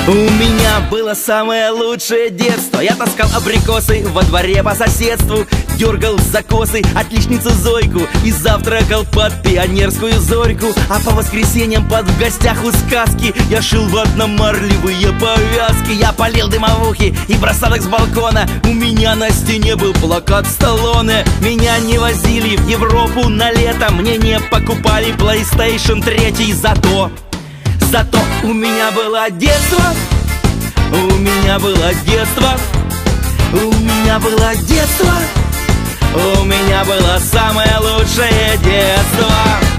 У меня было самое лучшее детство. Я таскал абрикосы во дворе по соседству, дергал за косы отличницу Зойку и завтракал под пионерскую зорьку. А по воскресеньям в гостях у сказки я шил ватно-марлевые повязки. Я полил дымовухи и бросал их с балкона. У меня на стене был плакат Сталлоне. Меня не возили в Европу на лето, мне не покупали PlayStation 3. Зато у меня было детство, у меня было детство, у меня было детство, у меня было самое лучшее детство.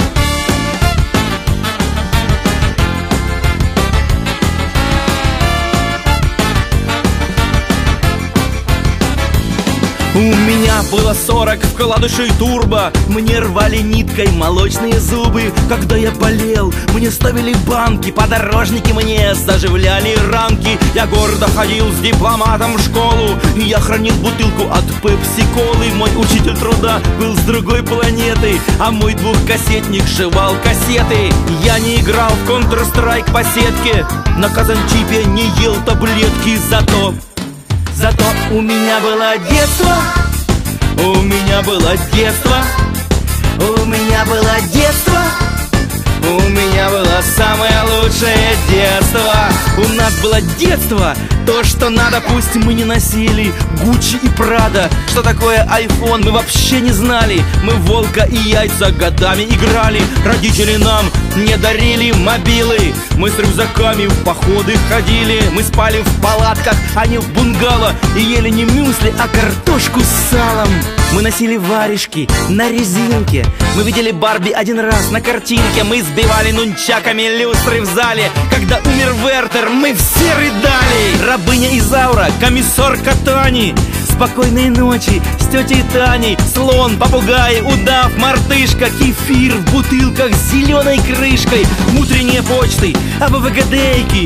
У меня было 40 вкладышей турбо. Мне рвали ниткой молочные зубы. Когда я болел, мне ставили банки. Подорожники мне заживляли ранки. Я гордо ходил с дипломатом в школу. И я хранил бутылку от пепси-колы. Мой учитель труда был с другой планеты, а мой двухкассетник сшивал кассеты. Я не играл в Counter-Strike по сетке, на казанчипе не ел таблетки. Зато у меня было детство, у меня было детство, у меня было детство, у меня было самое лучшее детство. У нас было детство, то, что надо, пусть мы не носили Гуччи и Прада. Что такое iPhone, мы вообще не знали. Мы в волка и яйца годами играли. Родители нам не дарили мобилы. Мы с рюкзаками в походы ходили. Мы спали в палатках, а не в бунгало. И ели не мюсли, а картошку с салом. Мы носили варежки на резинке. Мы видели Барби один раз на картинке. Мы сбивали нунчаками люстры в зале. Когда умер Вертер, мы все рыдали. Рабыня Изаура, комиссар Катани. Спокойной ночи с тетей Таней. Слон, попугай, удав, мартышка. Кефир в бутылках с зеленой крышкой. Утренние почты, АБВГДейки.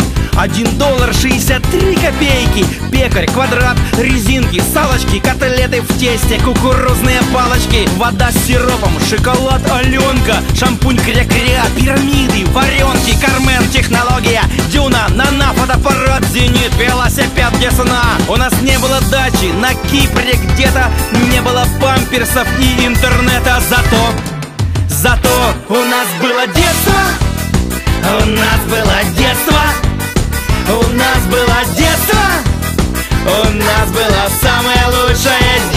$1.63. Пекарь, квадрат, резинки, салочки, котлеты в тесте, кукурузные палочки. Вода с сиропом, шоколад Аленка. Шампунь кря-кря, пирамиды, варенки. Кармен, технология, Дюна, Нана, фотоаппарат, Зенит, велосипед Десна. У нас не было дачи на Кипре где-то, не было памперсов и интернета. Зато у нас было детство, у нас было детство, у нас было детство, у нас было самое лучшее детство.